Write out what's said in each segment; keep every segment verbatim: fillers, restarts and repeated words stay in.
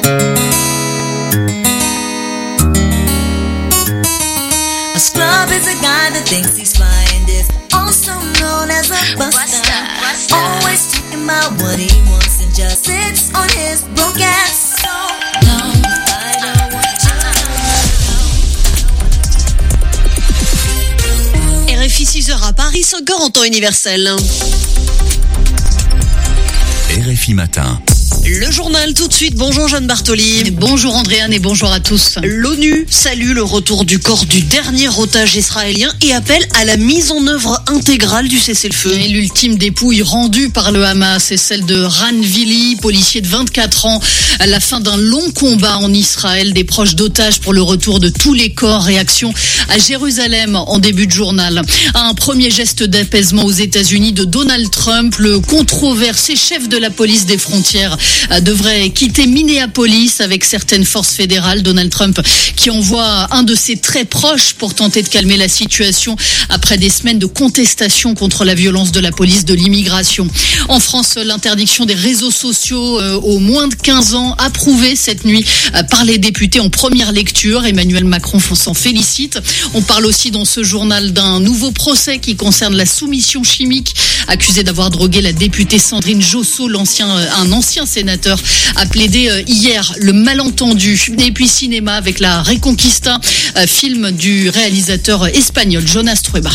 A scrub is a guy that thinks he's flying, is also known as a buster. Always talking about what he wants and just sits on his broke ass. So no, I don't want you. R F I six heures à Paris, cinq heures en temps universel. R F I Matin. Le journal tout de suite. Bonjour Jeanne Bartoli. Bonjour Andréane et bonjour à tous. L'ONU salue le retour du corps du dernier otage israélien et appelle à la mise en œuvre intégrale du cessez-le-feu. Et l'ultime dépouille rendue par le Hamas est celle de Ran Vili, policier de vingt-quatre ans. À la fin d'un long combat en Israël, des proches d'otages pour le retour de tous les corps. Réaction à Jérusalem en début de journal. Un premier geste d'apaisement aux États-Unis de Donald Trump. Le controversé chef de la police des frontières devrait quitter Minneapolis avec certaines forces fédérales. Donald Trump qui envoie un de ses très proches pour tenter de calmer la situation après des semaines de contestation contre la violence de la police de l'immigration. En France, l'interdiction des réseaux sociaux aux moins de quinze ans approuvée cette nuit par les députés en première lecture. Emmanuel Macron s'en félicite. On parle aussi dans ce journal d'un nouveau procès qui concerne la soumission chimique accusée d'avoir drogué la députée Sandrine Josso, l'ancien, un ancien sénateur, a plaidé hier le malentendu. Et puis cinéma avec la Reconquista, film du réalisateur espagnol Jonas Trueba.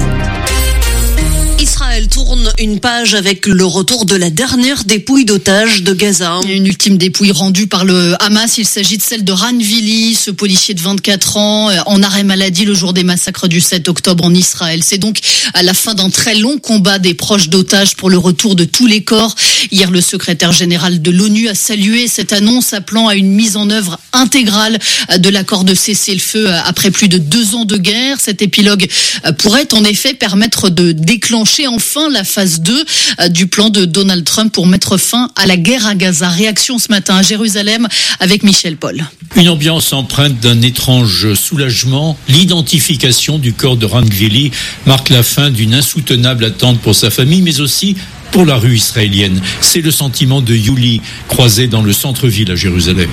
Israël tourne une page avec le retour de la dernière dépouille d'otages de Gaza. Une ultime dépouille rendue par le Hamas. Il s'agit de celle de Ran Vili, ce policier de vingt-quatre ans, en arrêt maladie le jour des massacres du sept octobre en Israël. C'est donc à la fin d'un très long combat des proches d'otages pour le retour de tous les corps. Hier, le secrétaire général de l'ONU a salué cette annonce, appelant à une mise en œuvre intégrale de l'accord de cessez-le-feu après plus de deux ans de guerre. Cet épilogue pourrait en effet permettre de déclencher enfin la phase deux du plan de Donald Trump pour mettre fin à la guerre à Gaza. Réaction ce matin à Jérusalem avec Michel Paul. Une ambiance empreinte d'un étrange soulagement. L'identification du corps de Ran Vili marque la fin d'une insoutenable attente pour sa famille, mais aussi pour la rue israélienne. C'est le sentiment de Yuli, croisée dans le centre-ville à Jérusalem.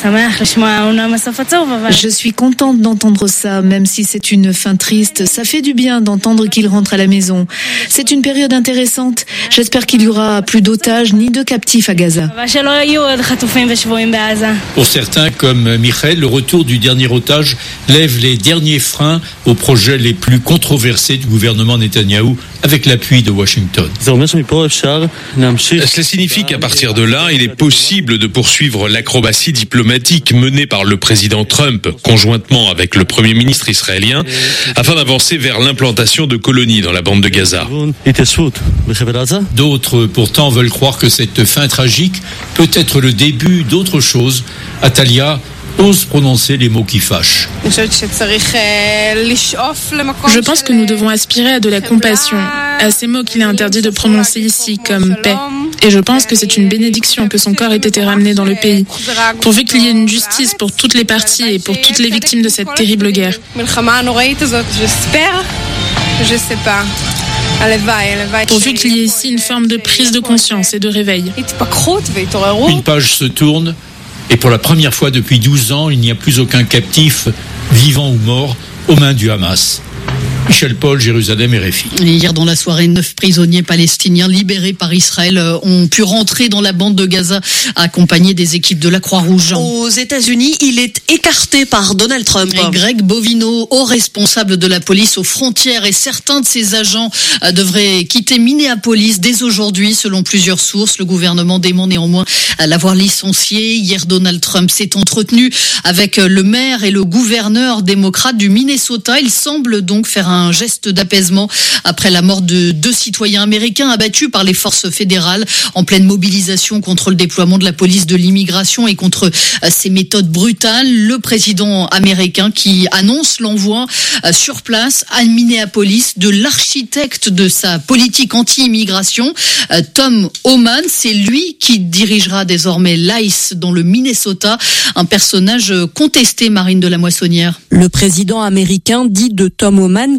Je suis contente d'entendre ça, même si c'est une fin triste. Ça fait du bien d'entendre qu'il rentre à la maison. C'est une période intéressante. J'espère qu'il y aura plus d'otages ni de captifs à Gaza. Pour certains, comme Michael, le retour du dernier otage lève les derniers freins aux projets les plus controversés du gouvernement Netanyahou avec l'appui de Washington. Cela signifie qu'à partir de là, il est possible de poursuivre l'acrobatie diplomatique menée par le président Trump, conjointement avec le premier ministre israélien, afin d'avancer vers l'implantation de colonies dans la bande de Gaza. D'autres, pourtant, veulent croire que cette fin tragique peut être le début d'autre chose. Atalia ose prononcer les mots qui fâchent. Je pense que nous devons aspirer à de la compassion, à ces mots qu'il est interdit de prononcer ici, comme paix. Et je pense que c'est une bénédiction que son corps ait été ramené dans le pays, pourvu qu'il y ait une justice pour toutes les parties et pour toutes les victimes de cette terrible guerre. J'espère, je sais pas. Pourvu qu'il y ait ici une forme de prise de conscience et de réveil. Une page se tourne. Et pour la première fois depuis douze ans, il n'y a plus aucun captif, vivant ou mort, aux mains du Hamas. Michel Paul, Jérusalem, R F I. Hier dans la soirée, neuf prisonniers palestiniens libérés par Israël ont pu rentrer dans la bande de Gaza accompagnés des équipes de la Croix-Rouge. Aux États-Unis, il est écarté par Donald Trump. Et Greg Bovino, haut responsable de la police aux frontières, et certains de ses agents devraient quitter Minneapolis dès aujourd'hui, selon plusieurs sources. Le gouvernement dément néanmoins l'avoir licencié. Hier, Donald Trump s'est entretenu avec le maire et le gouverneur démocrate du Minnesota. Il semble donc faire un geste d'apaisement après la mort de deux citoyens américains abattus par les forces fédérales en pleine mobilisation contre le déploiement de la police de l'immigration et contre ces méthodes brutales. Le président américain qui annonce l'envoi sur place à Minneapolis de l'architecte de sa politique anti-immigration, Tom Homan. C'est lui qui dirigera désormais l'ICE dans le Minnesota, un personnage contesté, Marine de la Moissonnière. Le président américain dit de Tom Homan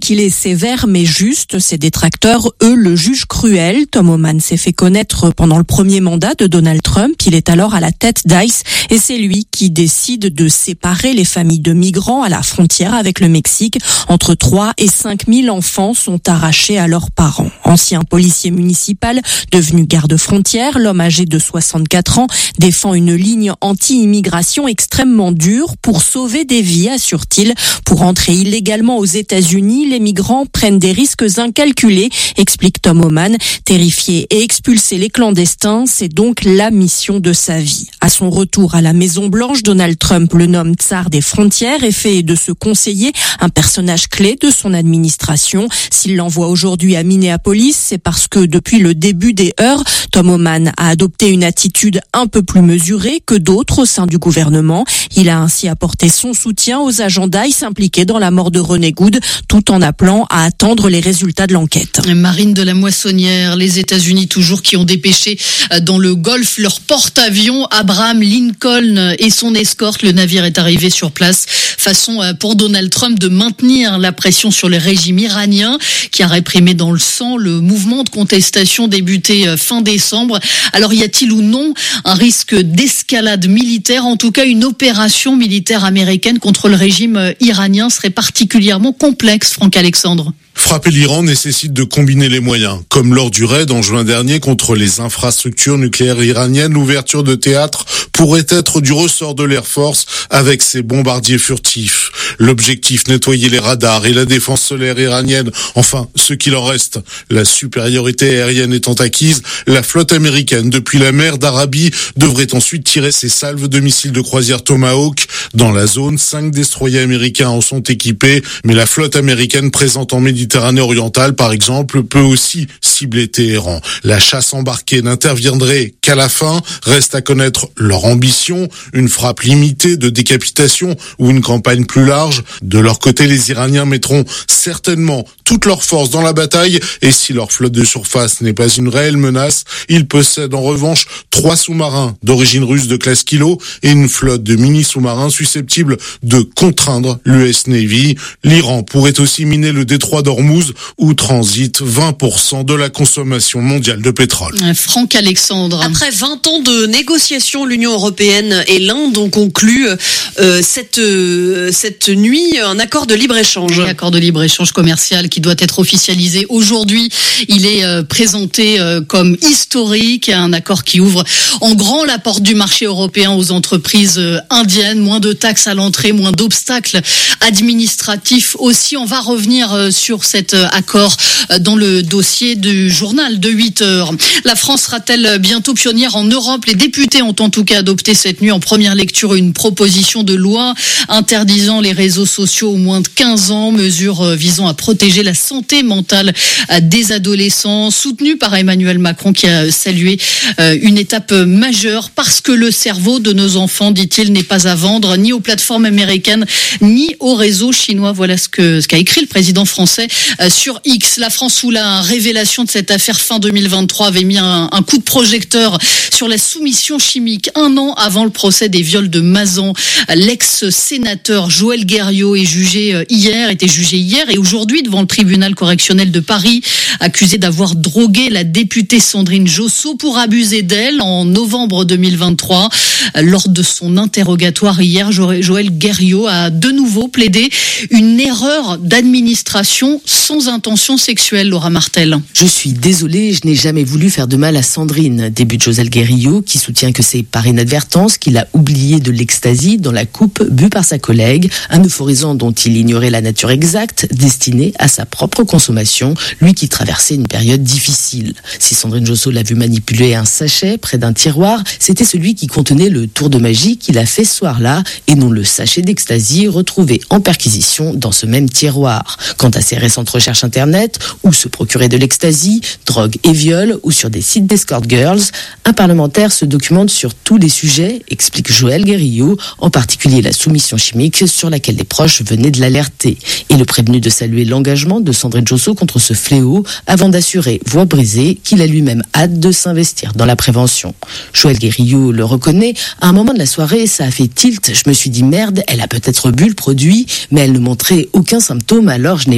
qu'il est sévère mais juste. Ses détracteurs, eux, le jugent cruel. Tom Homan s'est fait connaître pendant le premier mandat de Donald Trump. Il est alors à la tête d'ICE et c'est lui qui décide de séparer les familles de migrants à la frontière avec le Mexique. Entre trois et cinq mille enfants sont arrachés à leurs parents. Ancien policier municipal, devenu garde-frontière, l'homme âgé de soixante-quatre ans défend une ligne anti-immigration extrêmement dure pour sauver des vies, assure-t-il. Pour entrer illégalement aux États-Unis, les migrants prennent des risques incalculés, explique Tom Homan. Terrifier et expulser les clandestins, c'est donc la mission de sa vie. À son retour à la Maison-Blanche, Donald Trump le nomme tsar des frontières et fait de ce conseiller un personnage clé de son administration. S'il l'envoie aujourd'hui à Minneapolis, c'est parce que depuis le début des heurts, Tom Homan a adopté une attitude un peu plus mesurée que d'autres au sein du gouvernement. Il a ainsi apporté son soutien aux agents d'ICE impliqués dans la mort de René Good, tout en appelant à attendre les résultats de l'enquête. Marine de la Moissonnière, les États-Unis toujours qui ont dépêché dans le Golfe leur porte-avions Abraham Lincoln et son escorte. Le navire est arrivé sur place, façon pour Donald Trump de maintenir la pression sur le régime iranien qui a réprimé dans le sang le mouvement de contestation débuté fin décembre. Alors y a-t-il ou non un risque d'escalade militaire? En tout cas, une opération militaire américaine contre le régime iranien serait particulièrement complexe, Franck Alexandre. Frapper l'Iran nécessite de combiner les moyens. Comme lors du raid en juin dernier contre les infrastructures nucléaires iraniennes, l'ouverture de théâtres pourrait être du ressort de l'Air Force avec ses bombardiers furtifs. L'objectif, nettoyer les radars et la défense solaire iranienne. Enfin, ce qu'il en reste. La supériorité aérienne étant acquise, la flotte américaine, depuis la mer d'Arabie, devrait ensuite tirer ses salves de missiles de croisière Tomahawk. Dans la zone, cinq destroyers américains en sont équipés, mais la flotte américaine présente en Méditerranée orientale, par exemple, peut aussi cibler Téhéran. La chasse embarquée n'interviendrait qu'à la fin. Reste à connaître leur ambition, une frappe limitée de décapitation ou une campagne plus large. De leur côté, les Iraniens mettront certainement toute leur force dans la bataille et si leur flotte de surface n'est pas une réelle menace, ils possèdent en revanche trois sous-marins d'origine russe de classe Kilo et une flotte de mini-sous-marins susceptibles de contraindre l'U S Navy. L'Iran pourrait aussi miner le détroit d'Ormuz où transite vingt pour cent de la consommation mondiale de pétrole. Franck Alexandre. Après vingt ans de négociations, l'Union européenne et l'Inde ont conclu euh, cette, euh, cette nuit un accord de libre-échange. Un accord de libre-échange commercial qui doit être officialisé aujourd'hui. Il est euh, présenté euh, comme historique, un accord qui ouvre en grand la porte du marché européen aux entreprises euh, indiennes, moins de taxes à l'entrée, moins d'obstacles administratifs aussi. On va revenir euh, sur cet euh, accord euh, dans le dossier du journal de huit heures. La France sera-t-elle bientôt pionnière en Europe? Les députés ont en tout cas adopté cette nuit en première lecture une proposition de loi interdisant les réseaux sociaux aux moins de quinze ans, mesure euh, visant à protéger la santé mentale euh, des adolescents, soutenue par Emmanuel Macron qui a salué euh, une étape majeure parce que le cerveau de nos enfants, dit-il, n'est pas à vendre ni aux plateformes américaines ni aux réseaux chinois. Voilà ce que ce qu'a écrit le président français euh, sur X. La France, sous la révélation de cette affaire fin deux mille vingt-trois, avait mis un, un coup de projecteur sur la soumission chimique un an avant le procès des viols de Mazan. L'ex-sénateur Joël Guerriau est jugé hier, était jugé hier et aujourd'hui devant le tribunal correctionnel de Paris, accusé d'avoir drogué la députée Sandrine Josso pour abuser d'elle en novembre deux mille vingt-trois. Lors de son interrogatoire hier, Joël Guerriau a de nouveau plaidé une erreur d'administration sans intention sexuelle, Laura Martel. Je suis désolée, je n'ai jamais voulu faire de mal à Sandrine, débute Joël Guerriau, qui soutient que c'est par inadvertance qu'il a oublié de l'ecstasy dans la coupe bue par sa collègue, un euphorisant dont il ignorait la nature exacte, destiné à sa propre consommation, lui qui traversait une période difficile. Si Sandrine Josso l'a vu manipuler un sachet près d'un tiroir, c'était celui qui contenait le tour de magie qu'il a fait ce soir-là, et non le sachet d'ecstasy retrouvé en perquisition dans ce même tiroir. Quant à ses récentes recherches internet, où se procurer de l'ecstasy, drogue et viol, ou sur des sites d'escort girls, un parlementaire se documente sur tous les sujets, explique Joël Guerriau, en particulier la soumission chimique sur laquelle les proches venaient de l'alerter. Et le prévenu de saluer l'engagement de Sandrine Josso contre ce fléau, avant d'assurer, voix brisée, qu'il a lui-même hâte de s'investir dans la prévention. Joël Guerriau le reconnaît, à un moment de la soirée, ça a fait tilt, je me suis dit merde, elle a peut-être bu le produit, mais elle ne montrait aucun symptôme, alors je n'ai pas osé.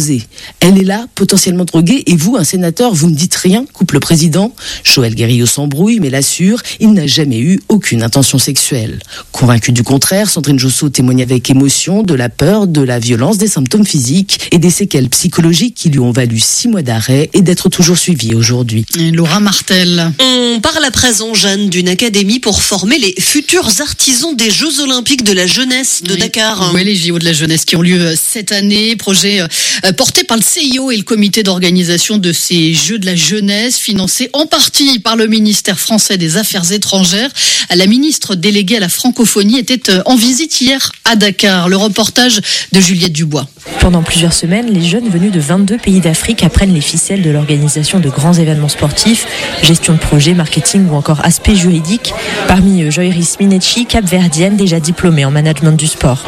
exposée. Elle est là, potentiellement droguée, et vous, un sénateur, vous ne dites rien, coupe le président. Joël Guerrillo s'embrouille, mais l'assure, il n'a jamais eu aucune intention sexuelle. Convaincue du contraire, Sandrine Josso témoigne avec émotion de la peur, de la violence, des symptômes physiques et des séquelles psychologiques qui lui ont valu six mois d'arrêt et d'être toujours suivie aujourd'hui. Et Laura Martel. On parle à présent, Jeanne, d'une académie pour former les futurs artisans des Jeux Olympiques de la jeunesse de oui. Dakar. Oui, les J O de la jeunesse qui ont lieu cette année. Projet euh, porté par le C I O et le comité d'organisation de ces Jeux de la jeunesse, financé en partie par le ministère français des Affaires étrangères. La ministre déléguée à la francophonie était en visite hier à Dakar. Le reportage de Juliette Dubois. Pendant plusieurs semaines, les jeunes venus de vingt-deux pays d'Afrique apprennent les ficelles de l'organisation de grands événements sportifs, gestion de projet, marketing ou encore aspect juridique. Parmi eux, Joyris Minechi, capverdienne, déjà diplômée en management du sport.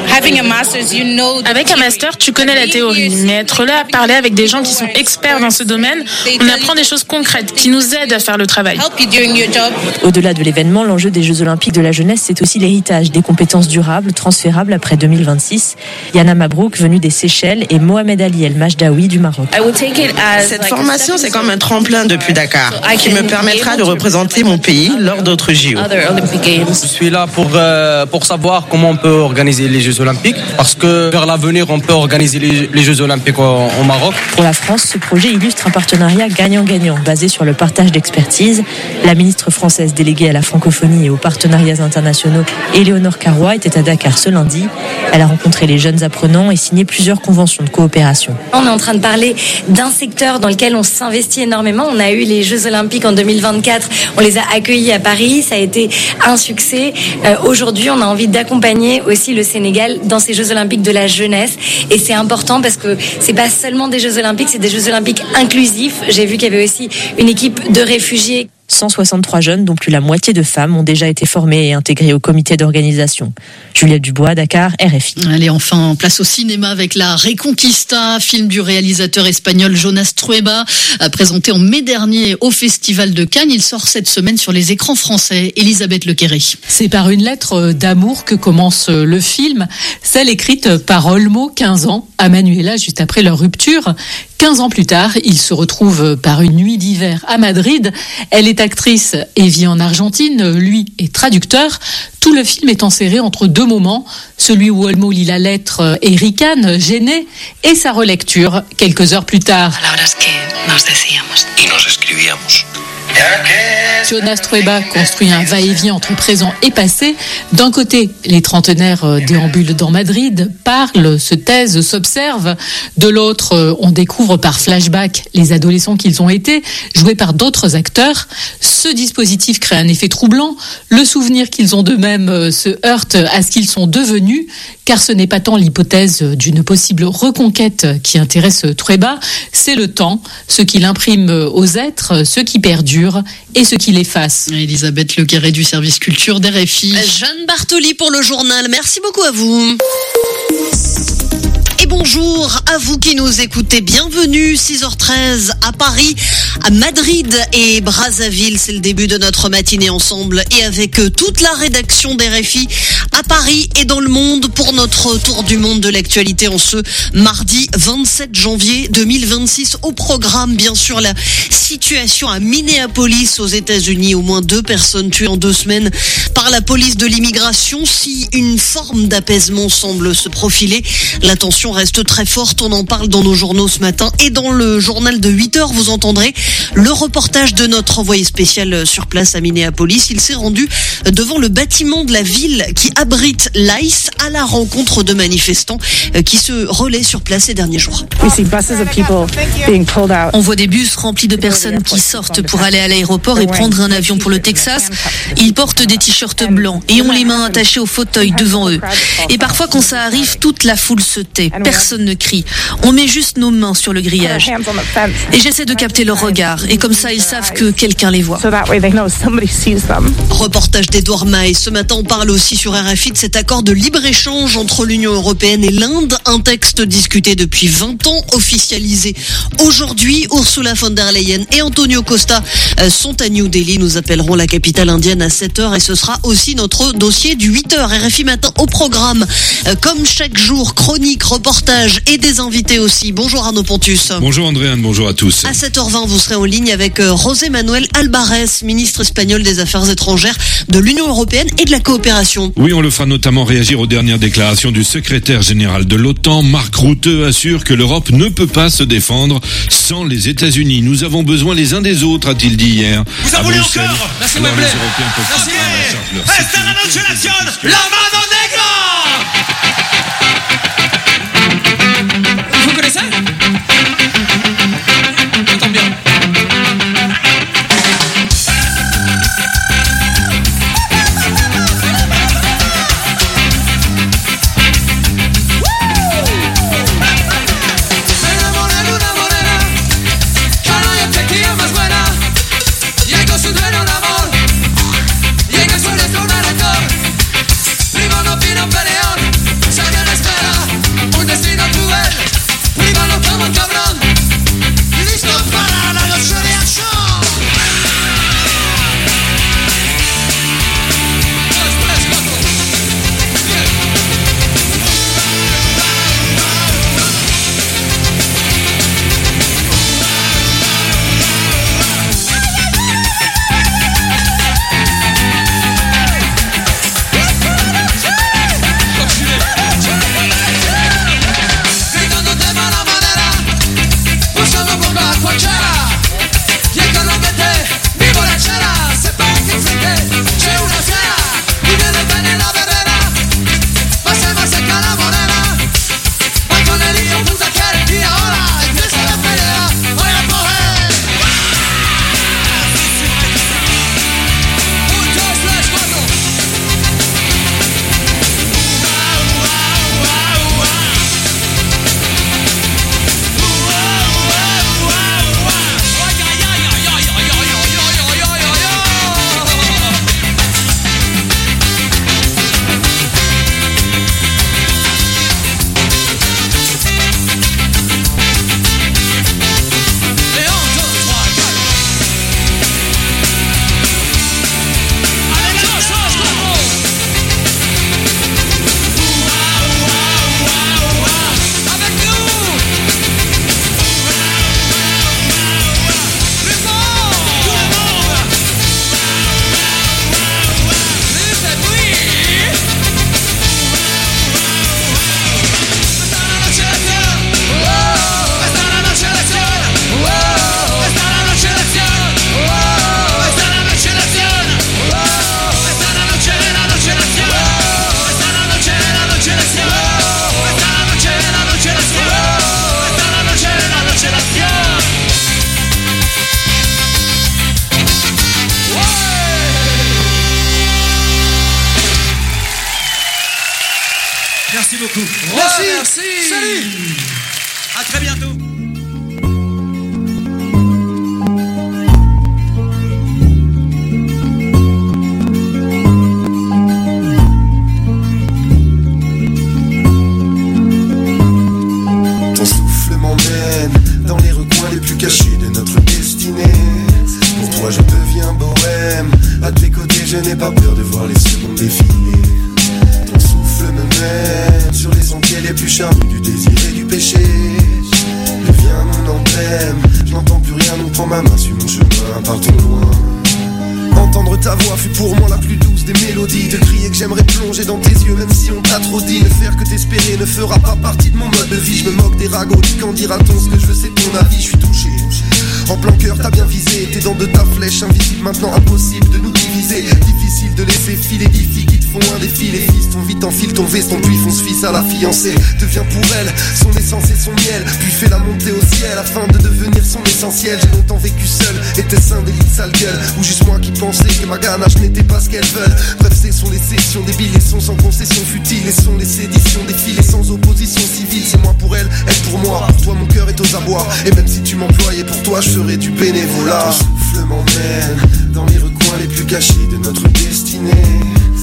Avec un master, tu connais la théorie, mais être là à parler avec des gens qui sont experts dans ce domaine, on apprend des choses concrètes qui nous aident à faire le travail. Au-delà de l'événement, l'enjeu des Jeux Olympiques de la jeunesse, c'est aussi l'héritage des compétences durables transférables après deux mille vingt-six. Yana Mabrouk, venue des Seychelles, et Mohamed Ali El Majdaoui du Maroc. Cette formation, c'est comme un tremplin depuis Dakar, qui me permettra de représenter mon pays lors d'autres J O. Je suis là pour, euh, pour savoir comment on peut organiser les Jeux Olympiques, parce que vers l'avenir, on peut organiser les, les Jeux Olympiques au, au Maroc. Pour la France, ce projet illustre un partenariat gagnant-gagnant, basé sur le partage d'expertise. La ministre française déléguée à la francophonie et aux partenariats internationaux, Éléonore Carrois, était à Dakar ce lundi. Elle a rencontré les jeunes apprenants et signé plusieurs conventions de coopération. On est en train de parler d'un secteur dans lequel on s'investit énormément. On a eu les Jeux Olympiques en deux mille vingt-quatre, on les a accueillis à Paris, ça a été un succès. Euh, aujourd'hui, on a envie d'accompagner aussi le Sénégal dans ces Jeux Olympiques de la jeunesse, et c'est important parce que c'est pas seulement des Jeux Olympiques, c'est des Jeux Olympiques inclusifs. J'ai vu qu'il y avait aussi une équipe de réfugiés. cent soixante-trois jeunes, dont plus la moitié de femmes, ont déjà été formés et intégrés au comité d'organisation. Juliette Dubois, Dakar, R F I. Allez, enfin, place au cinéma avec La Reconquista, film du réalisateur espagnol Jonas Trueba, présenté en mai dernier au Festival de Cannes. Il sort cette semaine sur les écrans français. Elisabeth Lequéré. C'est par une lettre d'amour que commence le film, celle écrite par Olmo, quinze ans, à Manuela juste après leur rupture. quinze ans plus tard, ils se retrouvent par une nuit d'hiver à Madrid. Elle est actrice et vit en Argentine, lui est traducteur. Tout le film est enserré entre deux moments, celui où Olmo lit la lettre et ricane, gêné, et sa relecture quelques heures plus tard. Jonas Trueba construit un va-et-vient entre présent et passé. D'un côté, les trentenaires déambulent dans Madrid, parlent, se taisent, s'observent. De l'autre, on découvre par flashback les adolescents qu'ils ont été, joués par d'autres acteurs. Ce dispositif crée un effet troublant. Le souvenir qu'ils ont d'eux-mêmes se heurte à ce qu'ils sont devenus, car ce n'est pas tant l'hypothèse d'une possible reconquête qui intéresse Trueba, c'est le temps, ce qu'il imprime aux êtres, ce qui perdure et ce qui l'efface. Elisabeth Lequéré du service culture d'R F I. Jeanne Bartoli pour le journal. Merci beaucoup à vous. Et bonjour à vous qui nous écoutez. Bienvenue, six heures treize à Paris, à Madrid et Brazzaville. C'est le début de notre matinée ensemble et avec toute la rédaction d'R F I à Paris et dans le monde pour notre tour du monde de l'actualité en ce mardi vingt-sept janvier deux mille vingt-six. Au programme, bien sûr, la situation à Minneapolis aux États-Unis. Au moins deux personnes tuées en deux semaines par la police de l'immigration. Si une forme d'apaisement semble se profiler, la tension reste très forte. On en parle dans nos journaux ce matin et dans le journal de huit heures, vous entendrez le reportage de notre envoyé spécial sur place à Minneapolis. Il s'est rendu devant le bâtiment de la ville qui abrite l'ICE à la rencontre de manifestants qui se relaient sur place ces derniers jours. On voit des bus remplis de personnes qui sortent pour aller à l'aéroport et prendre un avion pour le Texas. Ils portent des t-shirts blancs et ont les mains attachées au fauteuil devant eux. Et parfois, quand ça arrive, toute la foule se tait. Personne ne crie. On met juste nos mains sur le grillage. Et j'essaie de capter leur regard. Et comme ça, ils savent que quelqu'un les voit. Reportage d'Edouard Maille. Ce matin, on parle aussi sur R R F I de cet accord de libre-échange entre l'Union européenne et l'Inde, un texte discuté depuis vingt ans, officialisé aujourd'hui. Ursula von der Leyen et Antonio Costa sont à New Delhi. Nous appellerons la capitale indienne à sept heures et ce sera aussi notre dossier du huit heures. R F I Matin au programme. Comme chaque jour, chronique, reportage et des invités aussi. Bonjour Arnaud Pontus. Bonjour Andréane, bonjour à tous. À sept heures vingt, vous serez en ligne avec José Manuel Albares, ministre espagnol des Affaires étrangères de l'Union européenne et de la coopération. Oui, on le fera notamment réagir aux dernières déclarations du secrétaire général de l'OTAN. Mark Rutte assure que l'Europe ne peut pas se défendre sans les États-Unis. Nous avons besoin les uns des autres, a-t-il dit hier. Vous en voulez encore? Merci Wembley. Merci. Esta la noche nación, la mano negra. Vous connaissez? J'entends bien. Merci beaucoup. Merci. Ouais, merci. Salut. À très bientôt. Ton souffle m'emmène dans les recoins les plus cachés de notre destinée. Pour toi je deviens bohème. À tes côtés je n'ai pas peur de voir les secondes défiler. Sur les sentiers les plus charnus du désir et du péché. Deviens mon emblème. Je n'entends plus rien, donc prends ma main sur mon chemin, partons loin. Entendre ta voix fut pour moi la plus douce des mélodies. Te crier que j'aimerais plonger dans tes yeux même si on t'a trop dit. Ne faire que t'espérer ne fera pas partie de mon mode de vie. Je me moque des ragots, dis qu'en dira-t-on, ce que je veux c'est ton avis. Je suis touché, en plein cœur t'as bien visé. Tes dents de ta flèche invisible, maintenant impossible de nous diviser. Difficile de laisser filer des filles qui te font un défi. Les fils ton vite enfile ton veston, puis fonce fils à la fiancée. Deviens pour elle son essence et son miel, puis fais la montée au ciel afin de devenir son essentiel. J'ai longtemps vécu seul, était-ce un délit de sale gueule, ou juste moi qui pensais que ma ganache n'était pas ce qu'elles veulent. Bref, ce sont les sessions débiles, les sons sans concession futile, et sont les séditions défilées sans opposition civile. C'est moi pour elle, elle pour moi. Pour toi mon cœur est aux abois, et même si tu m'employais pour toi je ferais du bénévolat. Ton souffle m'emmène dans les recoins les plus cachés de notre destinée. Pour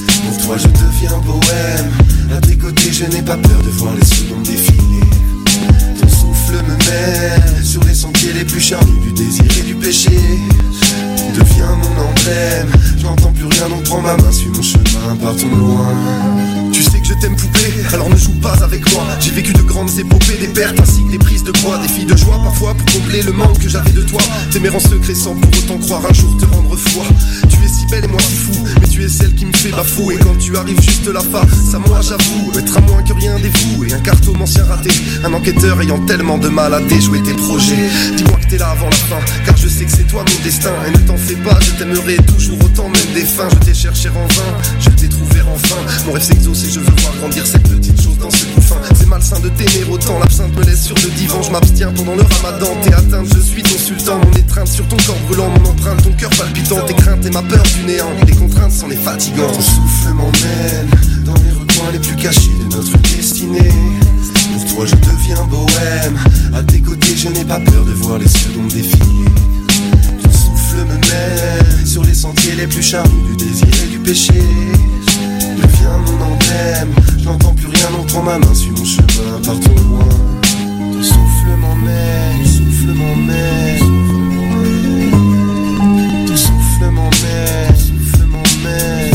toi je deviens bohème. À tes côtés je n'ai pas peur de voir les secondes défiler. Ton souffle me mène sur les sentiers les plus charnus du désir et du péché. Tu deviens mon emblème. Je n'entends plus rien, donc prends ma main, suis mon chemin, partons loin. Tu sais que je t'aime poupée, alors ne joue pas avec moi. J'ai vécu de grandes épopées, des pertes ainsi que des prises de croix. Des filles de joie parfois pour combler le manque que j'avais de toi. T'aimer en secret sans pour autant croire un jour te rendre froid. Tu es si belle et moi si fou, mais tu es celle qui me fait bafouer. Et quand tu arrives juste là face à moi j'avoue être à moins que rien dévoué. Un cartome ancien raté, un enquêteur ayant tellement de mal à déjouer tes projets. Dis-moi que t'es là avant la fin, car je sais que c'est toi mon destin. Et ne t'en fais pas, je t'aimerai toujours autant même des fins. Je t'ai cherché en vain, je t'ai trouvé enfin. Mon rêve s'exauce et je veux voir grandir cette petite chose dans ce couffin. C'est malsain de t'aimer autant, l'absinthe me laisse sur le divan. Je m'abstiens pendant le ramadan, t'es atteinte, je suis ton sultan. Mon étreinte sur ton corps brûlant, mon empreinte, ton cœur palpitant. Tes craintes et ma peur du néant, les contraintes sont les fatigants. Ton souffle m'emmène dans les recoins les plus cachés de notre destinée. Pour toi je deviens bohème, à tes côtés je n'ai pas peur de voir les secondes défiler. Ton souffle me mène sur les sentiers les plus charnus du désir et du péché. Deviens mon emblème, je n'entends plus rien, donc prends ma main, suis mon chemin, partons loin. Ton souffle m'emmène, ton souffle m'emmène, ton souffle m'emmène, ton souffle m'emmène.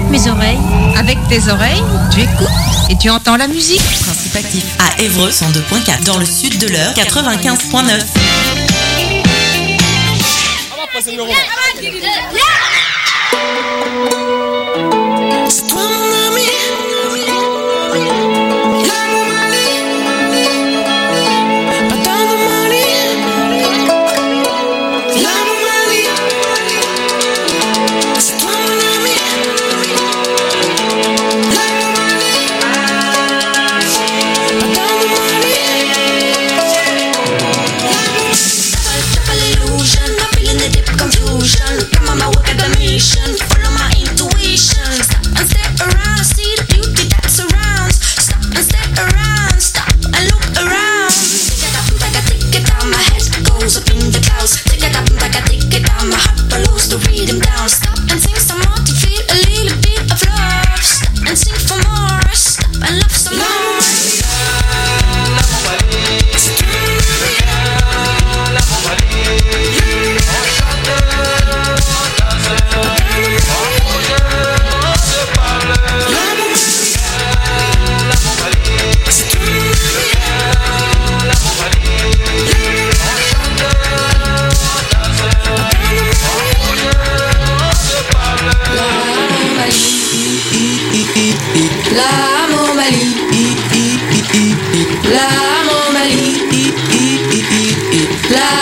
mes oreilles. Avec tes oreilles, tu écoutes et tu entends la musique. Principe actif à Évreux cent deux virgule quatre. Dans le sud de l'Eure, quatre-vingt-quinze virgule neuf. Follow my intuition. Stop and step around. See the beauty that surrounds. Stop and step around. Stop and look around. Tick it up, like a ticket down. My head goes up in the clouds. Tick it up, like a ticket down. My heart follows the rhythm down. Stop and sing some more to feel a little bit of love. Stop and sing for more. Stop and love some more. L'amour Mali, l'amour Mali, l'amour Mali, l'amour